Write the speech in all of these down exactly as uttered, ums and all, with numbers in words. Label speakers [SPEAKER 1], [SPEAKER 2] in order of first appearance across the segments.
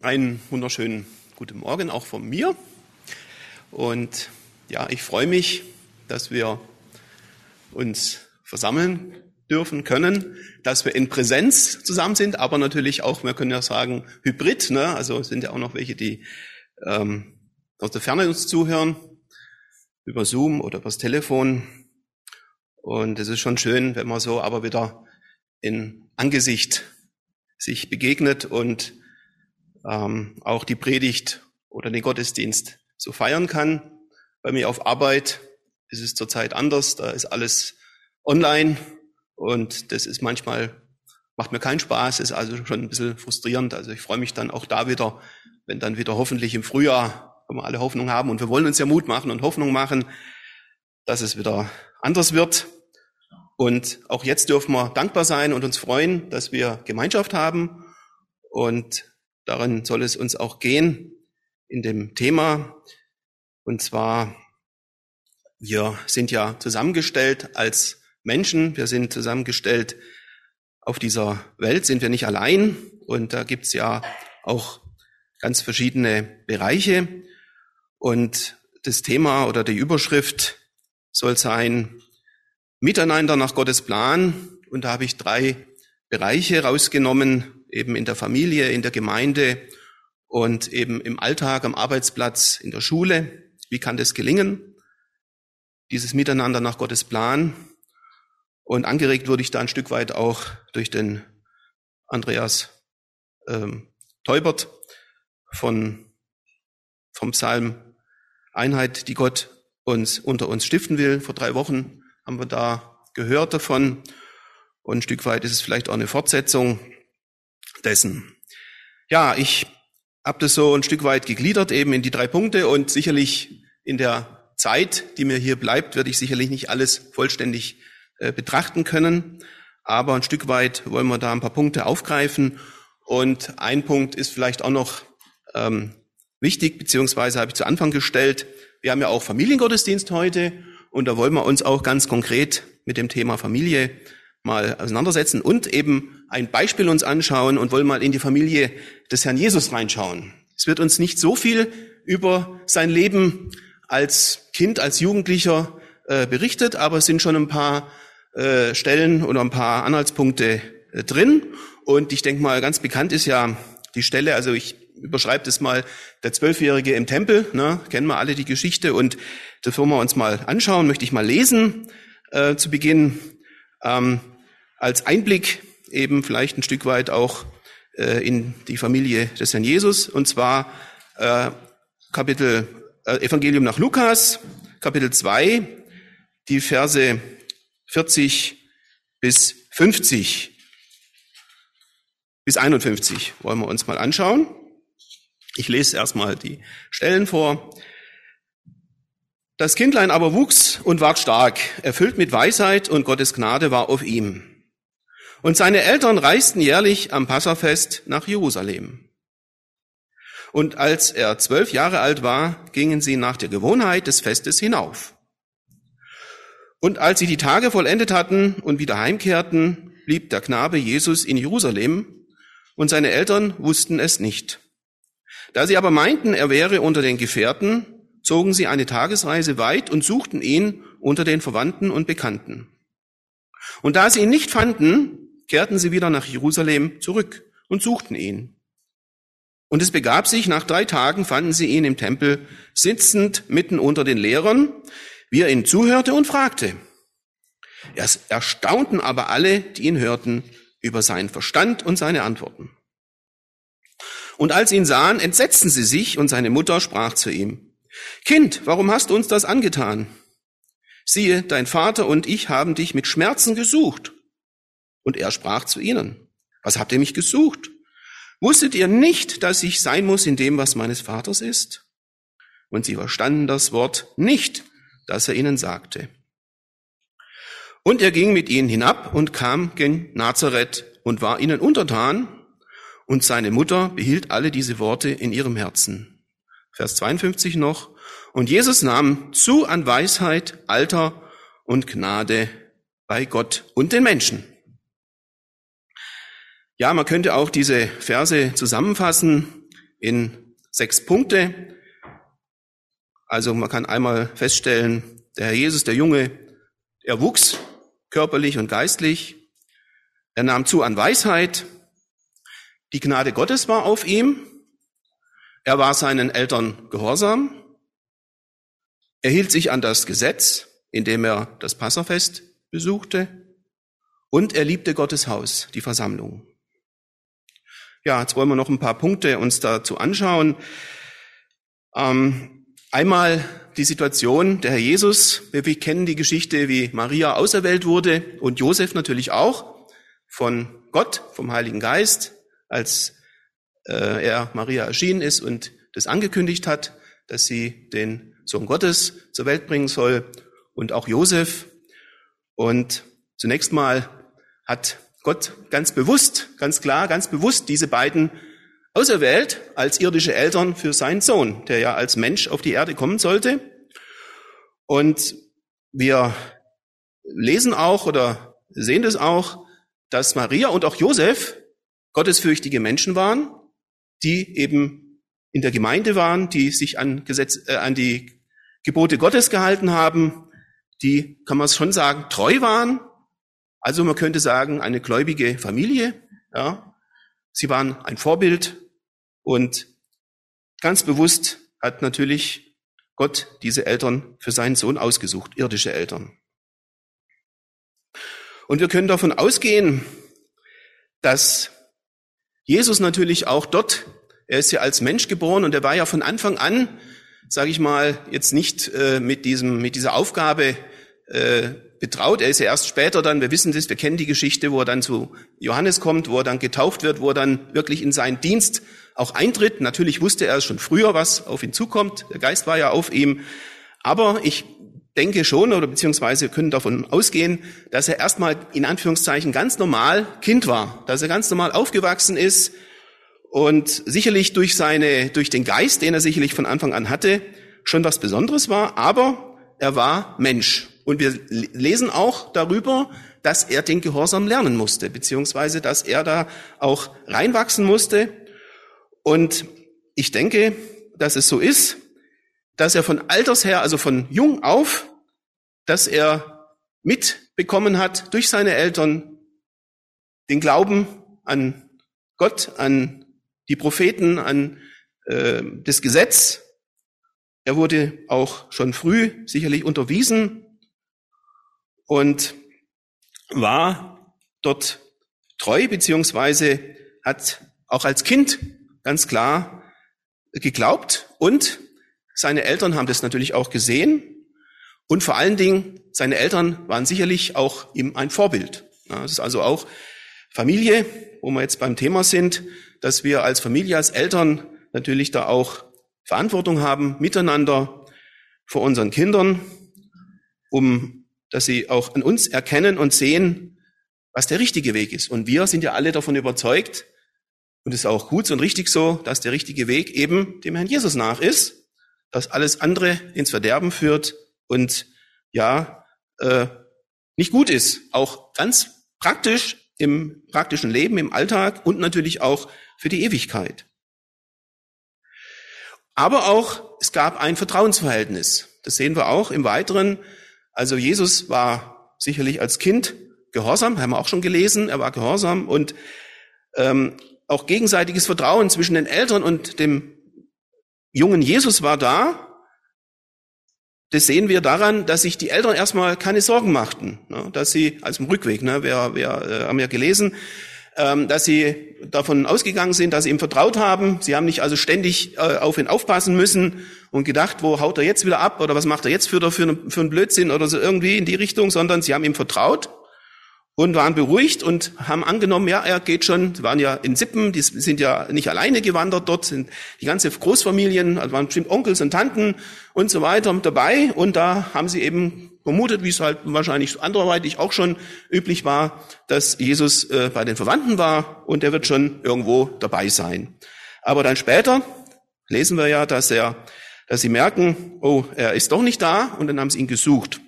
[SPEAKER 1] Einen wunderschönen guten Morgen auch von mir. Und ja, ich freue mich, dass wir uns versammeln dürfen können, dass wir in Präsenz zusammen sind, aber natürlich auch, wir können ja sagen, hybrid, ne? Also es sind ja auch noch welche, die ähm, aus der Ferne uns zuhören, über Zoom oder übers Telefon. Und es ist schon schön, wenn man so aber wieder in Angesicht sich begegnet und ähm, auch die Predigt oder den Gottesdienst so feiern kann. Bei mir auf Arbeit ist es zurzeit anders, da ist alles online und das ist manchmal, macht mir keinen Spaß, ist also schon ein bisschen frustrierend. Also ich freue mich dann auch da wieder, wenn dann wieder hoffentlich im Frühjahr, wenn wir alle Hoffnung haben und wir wollen uns ja Mut machen und Hoffnung machen, dass es wieder anders wird. Und auch jetzt dürfen wir dankbar sein und uns freuen, dass wir Gemeinschaft haben. Und darin soll es uns auch gehen in dem Thema. Und zwar, wir sind ja zusammengestellt als Menschen. Wir sind zusammengestellt auf dieser Welt, sind wir nicht allein. Und da gibt's ja auch ganz verschiedene Bereiche. Und das Thema oder die Überschrift soll sein, Miteinander nach Gottes Plan. Und da habe ich drei Bereiche rausgenommen, eben in der Familie, in der Gemeinde und eben im Alltag, am Arbeitsplatz, in der Schule. Wie kann das gelingen? Dieses Miteinander nach Gottes Plan. Und angeregt wurde ich da ein Stück weit auch durch den Andreas ähm, Teubert von, vom Psalm Einheit, die Gott uns unter uns stiften will. Vor drei Wochen haben wir da gehört davon. Und ein Stück weit ist es vielleicht auch eine Fortsetzung dessen. Ja, ich habe das so ein Stück weit gegliedert eben in die drei Punkte und sicherlich in der Zeit, die mir hier bleibt, werde ich sicherlich nicht alles vollständig äh, betrachten können, aber ein Stück weit wollen wir da ein paar Punkte aufgreifen und ein Punkt ist vielleicht auch noch ähm, wichtig, beziehungsweise habe ich zu Anfang gestellt, wir haben ja auch Familiengottesdienst heute und da wollen wir uns auch ganz konkret mit dem Thema Familie mal auseinandersetzen und eben ein Beispiel uns anschauen und wollen mal in die Familie des Herrn Jesus reinschauen. Es wird uns nicht so viel über sein Leben als Kind, als Jugendlicher äh, berichtet, aber es sind schon ein paar äh, Stellen oder ein paar Anhaltspunkte äh, drin. Und ich denke mal, ganz bekannt ist ja die Stelle, also ich überschreibe das mal, der Zwölfjährige im Tempel, ne, kennen wir alle die Geschichte und das wollen wir uns mal anschauen, möchte ich mal lesen äh, zu Beginn. Ähm, als Einblick eben vielleicht ein Stück weit auch äh, in die Familie des Herrn Jesus, und zwar äh, Kapitel äh, Evangelium nach Lukas, Kapitel zwei, die Verse vierzig bis fünfzig, bis einundfünfzig wollen wir uns mal anschauen. Ich lese erstmal die Stellen vor. Das Kindlein aber wuchs und ward stark, erfüllt mit Weisheit, und Gottes Gnade war auf ihm. Und seine Eltern reisten jährlich am Passafest nach Jerusalem. Und als er zwölf Jahre alt war, gingen sie nach der Gewohnheit des Festes hinauf. Und als sie die Tage vollendet hatten und wieder heimkehrten, blieb der Knabe Jesus in Jerusalem, und seine Eltern wussten es nicht. Da sie aber meinten, er wäre unter den Gefährten, zogen sie eine Tagesreise weit und suchten ihn unter den Verwandten und Bekannten. Und da sie ihn nicht fanden, kehrten sie wieder nach Jerusalem zurück und suchten ihn. Und es begab sich, nach drei Tagen fanden sie ihn im Tempel, sitzend mitten unter den Lehrern, wie er ihnen zuhörte und fragte. Es erstaunten aber alle, die ihn hörten, über seinen Verstand und seine Antworten. Und als sie ihn sahen, entsetzten sie sich, und seine Mutter sprach zu ihm: Kind, warum hast du uns das angetan? Siehe, dein Vater und ich haben dich mit Schmerzen gesucht. Und er sprach zu ihnen: Was habt ihr mich gesucht? Wusstet ihr nicht, dass ich sein muss in dem, was meines Vaters ist? Und sie verstanden das Wort nicht, das er ihnen sagte. Und er ging mit ihnen hinab und kam gen Nazareth und war ihnen untertan, und seine Mutter behielt alle diese Worte in ihrem Herzen. Vers zweiundfünfzig noch. Und Jesus nahm zu an Weisheit, Alter und Gnade bei Gott und den Menschen. Ja, man könnte auch diese Verse zusammenfassen. in sechs Punkte. Also man kann einmal feststellen, der Herr Jesus, der Junge, er wuchs körperlich und geistlich. Er nahm zu an Weisheit. Die Gnade Gottes war auf ihm. Er war seinen Eltern gehorsam. Er hielt sich an das Gesetz, indem er das Passafest besuchte. Und er liebte Gottes Haus, die Versammlung. Ja, jetzt wollen wir noch ein paar Punkte uns dazu anschauen. Ähm, einmal die Situation, der Herr Jesus. Wir kennen die Geschichte, wie Maria auserwählt wurde und Josef natürlich auch von Gott, vom Heiligen Geist, als äh, er Maria erschienen ist und das angekündigt hat, dass sie den Sohn Gottes zur Welt bringen soll, und auch Josef. Und zunächst mal hat Gott ganz bewusst, ganz klar, ganz bewusst diese beiden auserwählt als irdische Eltern für seinen Sohn, der ja als Mensch auf die Erde kommen sollte. Und wir lesen auch oder sehen das auch, dass Maria und auch Josef gottesfürchtige Menschen waren, die eben in der Gemeinde waren, die sich an Gesetz, äh, an die Gebote Gottes gehalten haben, die, kann man schon sagen, treu waren. Also man könnte sagen, eine gläubige Familie. Ja. Sie waren ein Vorbild und ganz bewusst hat natürlich Gott diese Eltern für seinen Sohn ausgesucht, irdische Eltern. Und wir können davon ausgehen, dass Jesus natürlich auch dort, er ist ja als Mensch geboren und er war ja von Anfang an, sage ich mal, jetzt nicht äh, mit diesem mit dieser Aufgabe äh, betraut. Er ist ja erst später dann, wir wissen das, wir kennen die Geschichte, wo er dann zu Johannes kommt, wo er dann getauft wird, wo er dann wirklich in seinen Dienst auch eintritt. Natürlich wusste er es schon früher, was auf ihn zukommt. Der Geist war ja auf ihm. Aber ich denke schon, oder beziehungsweise können davon ausgehen, dass er erstmal in Anführungszeichen ganz normal Kind war, dass er ganz normal aufgewachsen ist und sicherlich durch seine, durch den Geist, den er sicherlich von Anfang an hatte, schon was Besonderes war, aber er war Mensch. Und wir lesen auch darüber, dass er den Gehorsam lernen musste, beziehungsweise dass er da auch reinwachsen musste. Und ich denke, dass es so ist, dass er von Alters her, also von jung auf, dass er mitbekommen hat durch seine Eltern den Glauben an Gott, an die Propheten, an äh, das Gesetz. Er wurde auch schon früh sicherlich unterwiesen und war dort treu, beziehungsweise hat auch als Kind ganz klar geglaubt und seine Eltern haben das natürlich auch gesehen und vor allen Dingen seine Eltern waren sicherlich auch ihm ein Vorbild. Ja, das ist also auch Familie, wo wir jetzt beim Thema sind, dass wir als Familie, als Eltern natürlich da auch Verantwortung haben miteinander vor unseren Kindern, um dass sie auch an uns erkennen und sehen, was der richtige Weg ist. Und wir sind ja alle davon überzeugt, und es ist auch gut so und richtig so, dass der richtige Weg eben dem Herrn Jesus nach ist, dass alles andere ins Verderben führt und ja äh, nicht gut ist. Auch ganz praktisch im praktischen Leben, im Alltag und natürlich auch für die Ewigkeit. Aber auch, es gab ein Vertrauensverhältnis. Das sehen wir auch im Weiteren. Also Jesus war sicherlich als Kind gehorsam, haben wir auch schon gelesen, er war gehorsam und ähm, auch gegenseitiges Vertrauen zwischen den Eltern und dem jungen Jesus war da. Das sehen wir daran, dass sich die Eltern erstmal keine Sorgen machten, ne, dass sie, als im Rückweg, ne, wir, wir äh, haben ja gelesen, ähm, dass sie davon ausgegangen sind, dass sie ihm vertraut haben. Sie haben nicht also ständig äh, auf ihn aufpassen müssen und gedacht, wo haut er jetzt wieder ab oder was macht er jetzt für, für, eine, für einen Blödsinn oder so irgendwie in die Richtung, sondern sie haben ihm vertraut und waren beruhigt und haben angenommen, ja, er geht schon. Sie waren ja in Sippen, die sind ja nicht alleine gewandert dort, sind die ganze Großfamilien, also waren bestimmt Onkels und Tanten und so weiter dabei. Und da haben sie eben vermutet, wie es halt wahrscheinlich anderweitig auch schon üblich war, dass Jesus äh, bei den Verwandten war und er wird schon irgendwo dabei sein. Aber dann später lesen wir ja, dass er, dass sie merken, oh, er ist doch nicht da und dann haben sie ihn gesucht.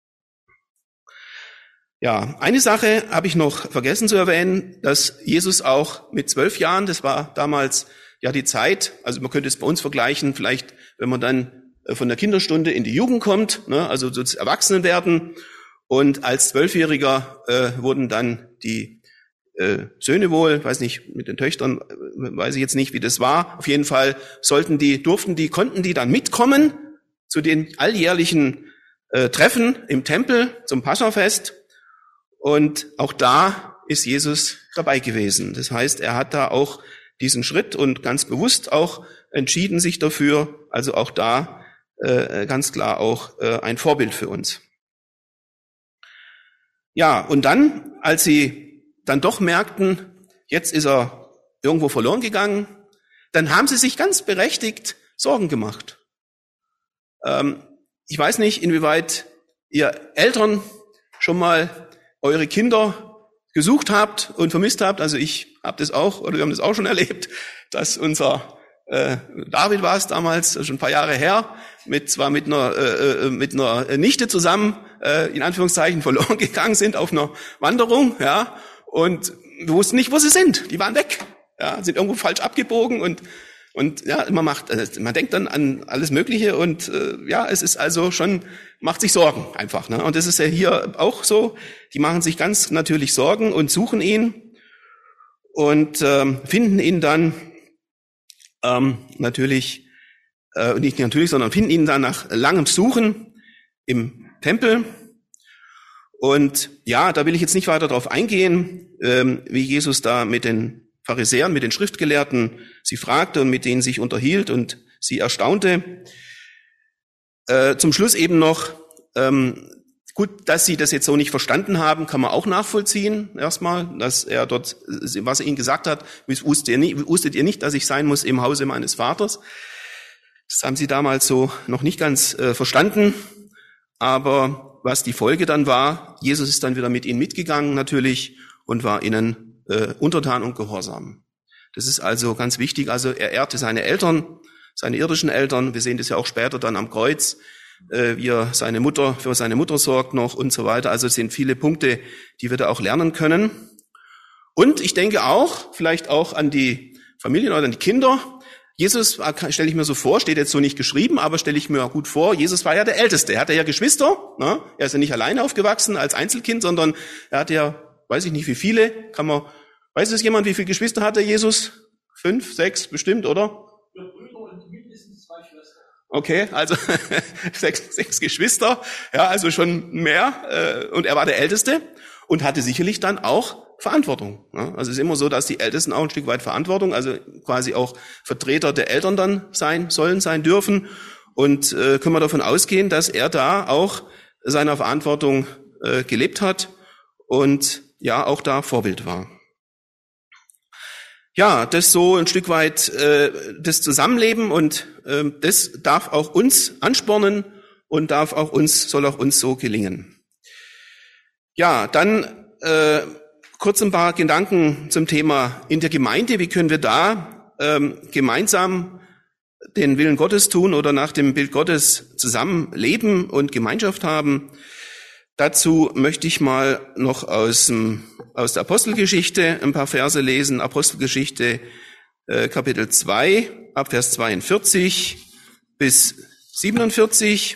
[SPEAKER 1] Ja, eine Sache habe ich noch vergessen zu erwähnen, dass Jesus auch mit zwölf Jahren, das war damals ja die Zeit, also man könnte es bei uns vergleichen, vielleicht wenn man dann von der Kinderstunde in die Jugend kommt, ne, also so zu Erwachsenenwerden. Und als Zwölfjähriger äh, wurden dann die äh, Söhne wohl, weiß nicht, mit den Töchtern, äh, weiß ich jetzt nicht, wie das war. Auf jeden Fall sollten die, durften die, konnten die dann mitkommen zu den alljährlichen äh, Treffen im Tempel zum Paschafest. Und auch da ist Jesus dabei gewesen. Das heißt, er hat da auch diesen Schritt und ganz bewusst auch entschieden sich dafür. Also auch da äh, ganz klar auch äh, ein Vorbild für uns. Ja, und dann, als sie dann doch merkten, jetzt ist er irgendwo verloren gegangen, dann haben sie sich ganz berechtigt Sorgen gemacht. Ähm, ich weiß nicht, inwieweit ihr Eltern schon mal eure Kinder gesucht habt und vermisst habt. Also ich habe das auch, oder wir haben das auch schon erlebt, dass unser äh, David war es damals, schon ein paar Jahre her, mit zwar mit einer äh, mit einer Nichte zusammen äh, in Anführungszeichen verloren gegangen sind auf einer Wanderung, ja, und wir wussten nicht, wo sie sind. Die waren weg, ja, sind irgendwo falsch abgebogen und und ja, man macht, also man denkt dann an alles Mögliche und äh, ja, es ist also schon, macht sich Sorgen einfach, ne? Und das ist ja hier auch so. Die machen sich ganz natürlich Sorgen und suchen ihn und ähm, finden ihn dann ähm, natürlich, äh, nicht natürlich, sondern finden ihn dann nach langem Suchen im Tempel. Und ja, da will ich jetzt nicht weiter drauf eingehen, ähm, wie Jesus da mit den Pharisäern, mit den Schriftgelehrten sie fragte und mit denen sich unterhielt und sie erstaunte. Äh, zum Schluss eben noch, ähm, gut, dass sie das jetzt so nicht verstanden haben, kann man auch nachvollziehen, erstmal, dass er dort, was er ihnen gesagt hat, wusstet ihr nicht, wusstet ihr nicht, dass ich sein muss im Hause meines Vaters. Das haben sie damals so noch nicht ganz äh, verstanden, aber was die Folge dann war, Jesus ist dann wieder mit ihnen mitgegangen natürlich und war ihnen äh, untertan und gehorsam. Das ist also ganz wichtig. Also er ehrte seine Eltern, seine irdischen Eltern. Wir sehen das ja auch später dann am Kreuz, äh, wie er seine Mutter, für seine Mutter sorgt noch und so weiter. Also es sind viele Punkte, die wir da auch lernen können. Und ich denke auch, vielleicht auch an die Familien oder an die Kinder. Jesus, stelle ich mir so vor, steht jetzt so nicht geschrieben, aber stelle ich mir gut vor, Jesus war ja der Älteste. Er hatte ja Geschwister, ne? Er ist ja nicht alleine aufgewachsen als Einzelkind, sondern er hatte ja, weiß ich nicht wie viele, kann man, weiß es jemand, wie viele Geschwister hatte Jesus? Fünf, sechs bestimmt, oder?
[SPEAKER 2] Ja, Brüder und mindestens zwei Schwestern.
[SPEAKER 1] Okay, also sechs, sechs Geschwister, ja, also schon mehr. Äh, und er war der Älteste und hatte sicherlich dann auch Verantwortung. Ja? Also es ist immer so, dass die Ältesten auch ein Stück weit Verantwortung, also quasi auch Vertreter der Eltern dann sein sollen, sein dürfen. Und äh, können wir davon ausgehen, dass er da auch seiner Verantwortung äh, gelebt hat und ja auch da Vorbild war. Ja, das so ein Stück weit äh, das Zusammenleben und äh, das darf auch uns anspornen und darf auch uns, soll auch uns so gelingen. Ja, dann äh, kurz ein paar Gedanken zum Thema in der Gemeinde. Wie können wir da ähm, gemeinsam den Willen Gottes tun oder nach dem Bild Gottes zusammenleben und Gemeinschaft haben? Dazu möchte ich mal noch aus, dem, aus der Apostelgeschichte ein paar Verse lesen. Apostelgeschichte äh, Kapitel zwei, ab Vers zweiundvierzig bis siebenundvierzig.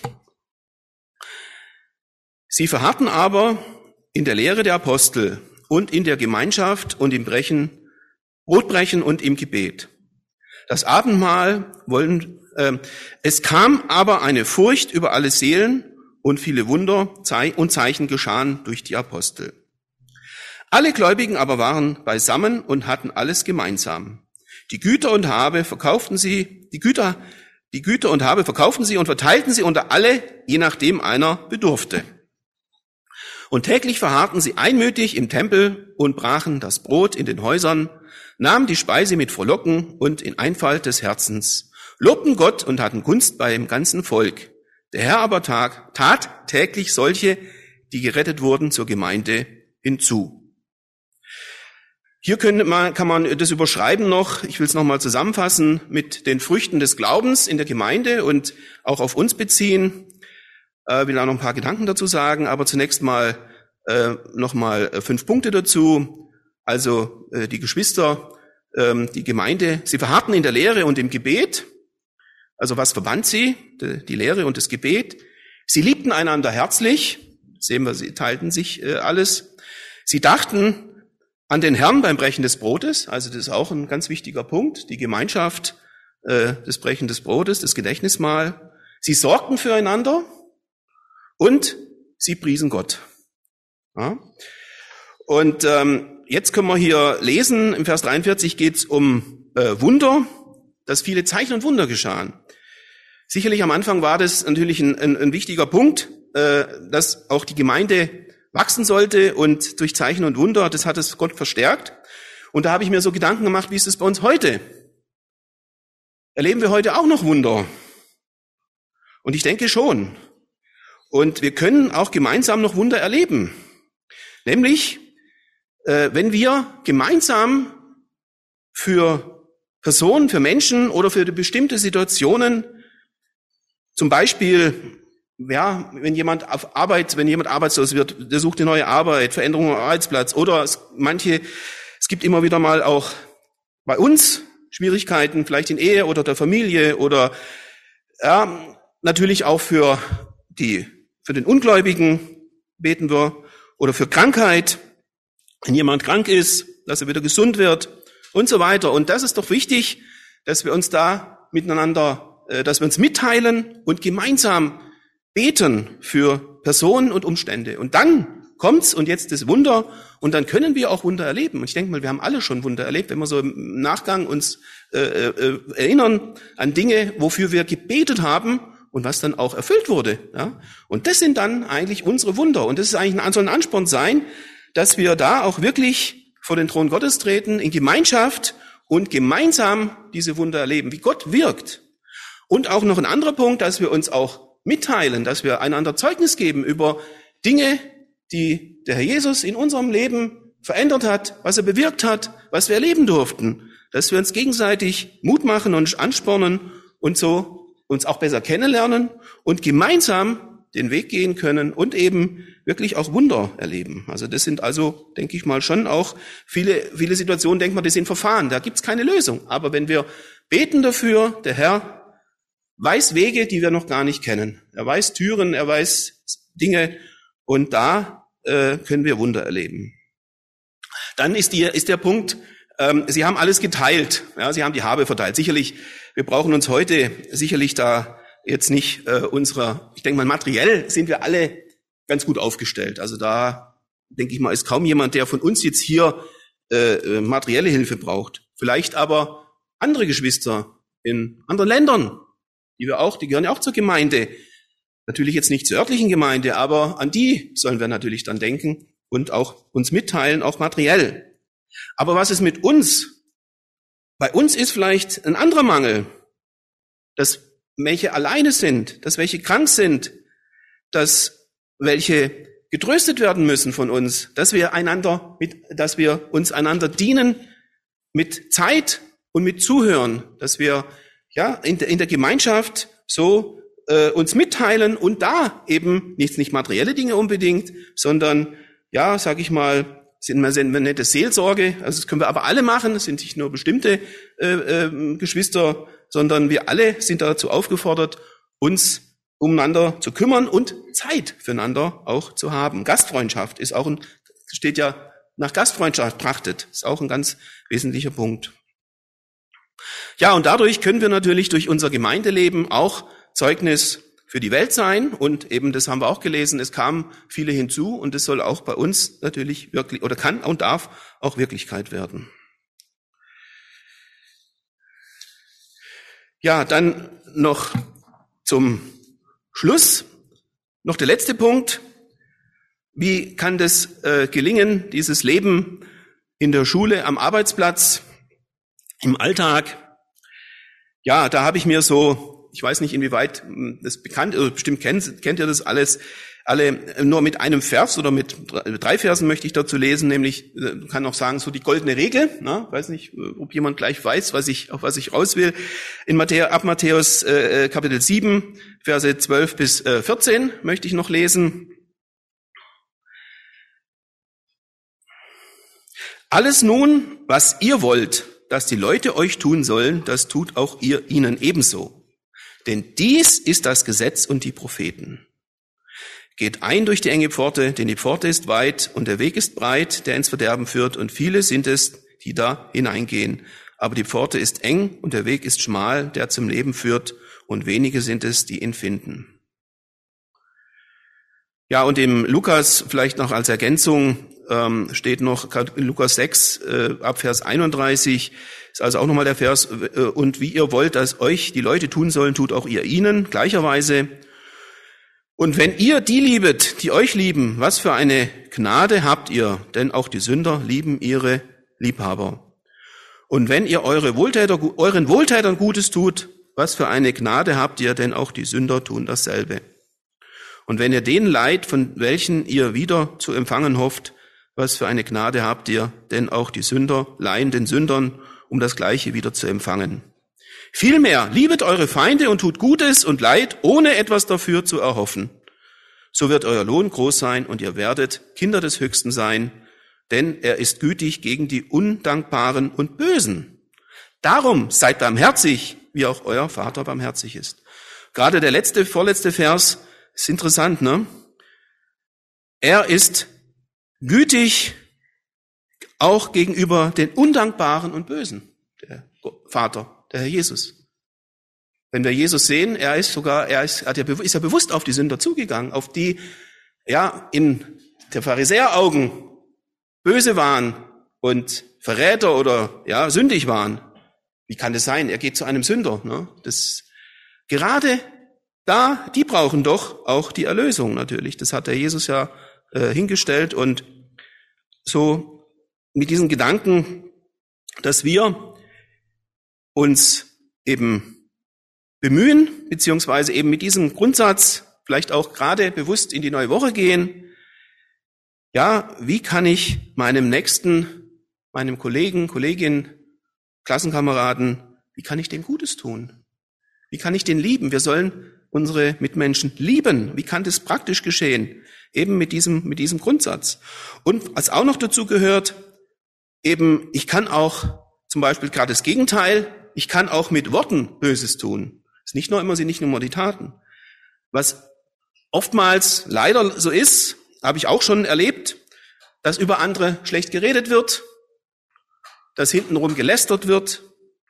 [SPEAKER 1] Sie verharrten aber in der Lehre der Apostel und in der Gemeinschaft und im Brechen, Brotbrechen und im Gebet. Das Abendmahl wollen, äh, es kam aber eine Furcht über alle Seelen und viele Wunder und Zeichen geschahen durch die Apostel. Alle Gläubigen aber waren beisammen und hatten alles gemeinsam. Die Güter und Habe verkauften sie, die Güter, die Güter und Habe verkauften sie und verteilten sie unter alle, je nachdem einer bedurfte. Und täglich verharrten sie einmütig im Tempel und brachen das Brot in den Häusern, nahmen die Speise mit Frohlocken und in Einfalt des Herzens, lobten Gott und hatten Gunst beim ganzen Volk. Der Herr aber tat, tat täglich solche, die gerettet wurden, zur Gemeinde hinzu. Hier könnte man, kann man das überschreiben noch, ich will es nochmal zusammenfassen, mit den Früchten des Glaubens in der Gemeinde und auch auf uns beziehen. Ich äh, will auch noch ein paar Gedanken dazu sagen, aber zunächst mal äh, nochmal fünf Punkte dazu. Also äh, die Geschwister ähm, die Gemeinde, sie verharrten in der Lehre und im Gebet. Also was verband sie? Die, die Lehre und das Gebet. Sie liebten einander herzlich. Sehen wir, sie teilten sich äh, alles. Sie dachten an den Herrn beim Brechen des Brotes. Also das ist auch ein ganz wichtiger Punkt. Die Gemeinschaft, äh, das Brechen des Brotes, das Gedächtnismahl. Sie sorgten füreinander und sie priesen Gott. Ja? Und ähm, jetzt können wir hier lesen, im Vers dreiundvierzig geht es um äh, Wunder, dass viele Zeichen und Wunder geschahen. Sicherlich am Anfang war das natürlich ein, ein, ein wichtiger Punkt, äh, dass auch die Gemeinde wachsen sollte und durch Zeichen und Wunder, das hat es Gott verstärkt. Und da habe ich mir so Gedanken gemacht, wie ist es bei uns heute? Erleben wir heute auch noch Wunder? Und ich denke schon. Und wir können auch gemeinsam noch Wunder erleben. Nämlich, äh, wenn wir gemeinsam für Personen, für Menschen oder für bestimmte Situationen, zum Beispiel, ja, wenn jemand auf Arbeit, wenn jemand arbeitslos wird, der sucht eine neue Arbeit, Veränderung am Arbeitsplatz, oder es, manche, es gibt immer wieder mal auch bei uns Schwierigkeiten, vielleicht in Ehe oder der Familie oder ja, natürlich auch für die, für den Ungläubigen beten wir oder für Krankheit, wenn jemand krank ist, dass er wieder gesund wird und so weiter. Und das ist doch wichtig, dass wir uns da miteinander dass wir uns mitteilen und gemeinsam beten für Personen und Umstände. Und dann kommt's und jetzt das Wunder und dann können wir auch Wunder erleben. Und ich denke mal, wir haben alle schon Wunder erlebt, wenn wir so im Nachgang uns äh, äh, erinnern an Dinge, wofür wir gebetet haben und was dann auch erfüllt wurde. Ja? Und das sind dann eigentlich unsere Wunder. Und das ist eigentlich ein, soll ein Ansporn sein, dass wir da auch wirklich vor den Thron Gottes treten, in Gemeinschaft und gemeinsam diese Wunder erleben, wie Gott wirkt. Und auch noch ein anderer Punkt, dass wir uns auch mitteilen, dass wir einander Zeugnis geben über Dinge, die der Herr Jesus in unserem Leben verändert hat, was er bewirkt hat, was wir erleben durften. Dass wir uns gegenseitig Mut machen und anspornen und so uns auch besser kennenlernen und gemeinsam den Weg gehen können und eben wirklich auch Wunder erleben. Also das sind also, denke ich mal, schon auch viele, viele Situationen, denkt man, die sind Verfahren, da gibt's keine Lösung. Aber wenn wir beten dafür, der Herr weiß Wege, die wir noch gar nicht kennen. Er weiß Türen, er weiß Dinge und da äh, können wir Wunder erleben. Dann ist, die, ist der Punkt, ähm, sie haben alles geteilt, ja, sie haben die Habe verteilt. Sicherlich, wir brauchen uns heute sicherlich da jetzt nicht äh, unserer, ich denke mal materiell sind wir alle ganz gut aufgestellt. Also da, denke ich mal, ist kaum jemand, der von uns jetzt hier äh, materielle Hilfe braucht. Vielleicht aber andere Geschwister in anderen Ländern, die wir auch, die gehören ja auch zur Gemeinde. Natürlich jetzt nicht zur örtlichen Gemeinde, aber an die sollen wir natürlich dann denken und auch uns mitteilen, auch materiell. Aber was ist mit uns? Bei uns ist vielleicht ein anderer Mangel, dass welche alleine sind, dass welche krank sind, dass welche getröstet werden müssen von uns, dass wir einander mit, dass wir uns einander dienen mit Zeit und mit Zuhören, dass wir ja, in der, in der Gemeinschaft so äh, uns mitteilen und da eben nicht, nicht materielle Dinge unbedingt, sondern, ja, sag ich mal, sind wir, sind wir nette Seelsorge, also das können wir aber alle machen, das sind nicht nur bestimmte äh, äh, Geschwister, sondern wir alle sind dazu aufgefordert, uns umeinander zu kümmern und Zeit füreinander auch zu haben. Gastfreundschaft ist auch ein, steht ja nach Gastfreundschaft trachtet, ist auch ein ganz wesentlicher Punkt. Ja, und dadurch können wir natürlich durch unser Gemeindeleben auch Zeugnis für die Welt sein. Und eben, das haben wir auch gelesen, es kamen viele hinzu und es soll auch bei uns natürlich wirklich, oder kann und darf auch Wirklichkeit werden. Ja, dann noch zum Schluss, noch der letzte Punkt. Wie kann das äh, gelingen, dieses Leben in der Schule, am Arbeitsplatz, im Alltag? Ja, da habe ich mir so, ich weiß nicht, inwieweit das bekannt ist, bestimmt kennt, kennt ihr das alles, alle nur mit einem Vers oder mit drei Versen möchte ich dazu lesen, nämlich, kann auch sagen, so die goldene Regel, na, weiß nicht, ob jemand gleich weiß, was ich, auf was ich raus will. In Matthäus, ab Matthäus äh, Kapitel sieben, Verse zwölf bis äh, vierzehn möchte ich noch lesen. Alles nun, was ihr wollt, das die Leute euch tun sollen, das tut auch ihr ihnen ebenso. Denn dies ist das Gesetz und die Propheten. Geht ein durch die enge Pforte, denn die Pforte ist weit und der Weg ist breit, der ins Verderben führt, und viele sind es, die da hineingehen. Aber die Pforte ist eng und der Weg ist schmal, der zum Leben führt, und wenige sind es, die ihn finden. Ja, und im Lukas, vielleicht noch als Ergänzung, ähm, steht noch in Lukas sechs, äh, ab Vers einunddreißig, ist also auch nochmal der Vers, äh, und wie ihr wollt, dass euch die Leute tun sollen, tut auch ihr ihnen, gleicherweise. Und wenn ihr die liebet, die euch lieben, was für eine Gnade habt ihr, denn auch die Sünder lieben ihre Liebhaber. Und wenn ihr eure Wohltäter, euren Wohltätern Gutes tut, was für eine Gnade habt ihr, denn auch die Sünder tun dasselbe. Und wenn ihr denen leiht, von welchen ihr wieder zu empfangen hofft, was für eine Gnade habt ihr, denn auch die Sünder leihen den Sündern, um das Gleiche wieder zu empfangen. Vielmehr liebet eure Feinde und tut Gutes und Leid, ohne etwas dafür zu erhoffen. So wird euer Lohn groß sein und ihr werdet Kinder des Höchsten sein, denn er ist gütig gegen die Undankbaren und Bösen. Darum seid barmherzig, wie auch euer Vater barmherzig ist. Gerade der letzte, vorletzte Vers ist interessant, ne? Er ist gütig auch gegenüber den Undankbaren und Bösen, der Vater. Der Herr Jesus. Wenn wir Jesus sehen, er ist sogar, er ist, er ist ja bewusst auf die Sünder zugegangen, auf die, ja, in der Pharisäeraugen böse waren und Verräter oder, ja, sündig waren. Wie kann das sein? Er geht zu einem Sünder, ne? Das, gerade da, die brauchen doch auch die Erlösung natürlich. Das hat der Jesus ja äh, hingestellt, und so mit diesen Gedanken, dass wir uns eben bemühen, beziehungsweise eben mit diesem Grundsatz vielleicht auch gerade bewusst in die neue Woche gehen. Ja, wie kann ich meinem Nächsten, meinem Kollegen, Kollegin, Klassenkameraden, wie kann ich dem Gutes tun? Wie kann ich den lieben? Wir sollen unsere Mitmenschen lieben. Wie kann das praktisch geschehen? Eben mit diesem, mit diesem Grundsatz. Und was auch noch dazu gehört, eben, ich kann auch zum Beispiel gerade das Gegenteil, ich kann auch mit Worten Böses tun. Es ist nicht nur immer, sind nicht nur die Taten. Was oftmals leider so ist, habe ich auch schon erlebt, dass über andere schlecht geredet wird, dass hintenrum gelästert wird.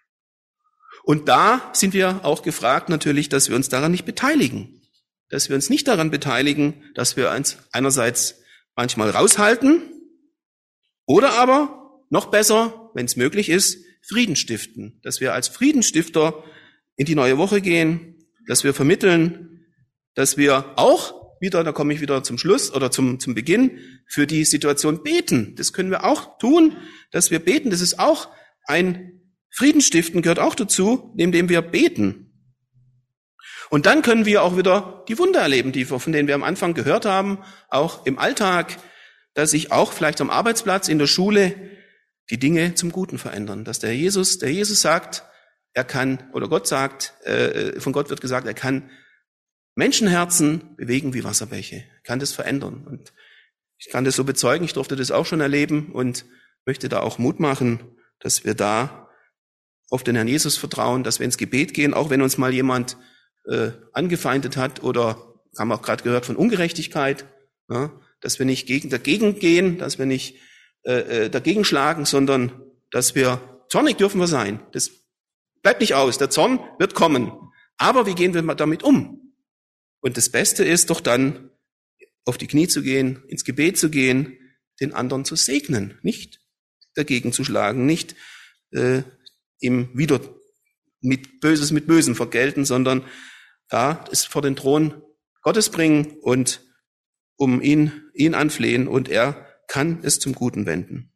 [SPEAKER 1] Und da sind wir auch gefragt natürlich, dass wir uns daran nicht beteiligen. Dass wir uns nicht daran beteiligen, dass wir uns einerseits manchmal raushalten oder aber, noch besser, wenn es möglich ist, Frieden stiften, dass wir als Friedensstifter in die neue Woche gehen, dass wir vermitteln, dass wir auch wieder, da komme ich wieder zum Schluss oder zum, zum Beginn, für die Situation beten. Das können wir auch tun, dass wir beten. Das ist auch ein Friedensstiften, gehört auch dazu, indem wir beten. Und dann können wir auch wieder die Wunder erleben, die wir, von denen wir am Anfang gehört haben, auch im Alltag, dass sich auch vielleicht am Arbeitsplatz, in der Schule, die Dinge zum Guten verändern, dass der Jesus, der Jesus sagt, er kann, oder Gott sagt, äh, von Gott wird gesagt, er kann Menschenherzen bewegen wie Wasserbäche, er kann das verändern. Und ich kann das so bezeugen, ich durfte das auch schon erleben und möchte da auch Mut machen, dass wir da auf den Herrn Jesus vertrauen, dass wir ins Gebet gehen, auch wenn uns mal jemand äh, angefeindet hat oder, haben wir auch gerade gehört, von Ungerechtigkeit, ja, dass wir nicht gegen, dagegen gehen, dass wir nicht äh, dagegen schlagen, sondern dass wir, zornig dürfen wir sein. Das bleibt nicht aus, der Zorn wird kommen. Aber wie gehen wir damit um? Und das Beste ist doch dann, auf die Knie zu gehen, ins Gebet zu gehen, den anderen zu segnen, nicht dagegen zu schlagen, nicht äh, ihm wieder mit Böses mit Bösem vergelten, sondern ja, es vor den Thron Gottes bringen und um ihn, ihn anflehen, und er kann es zum Guten wenden.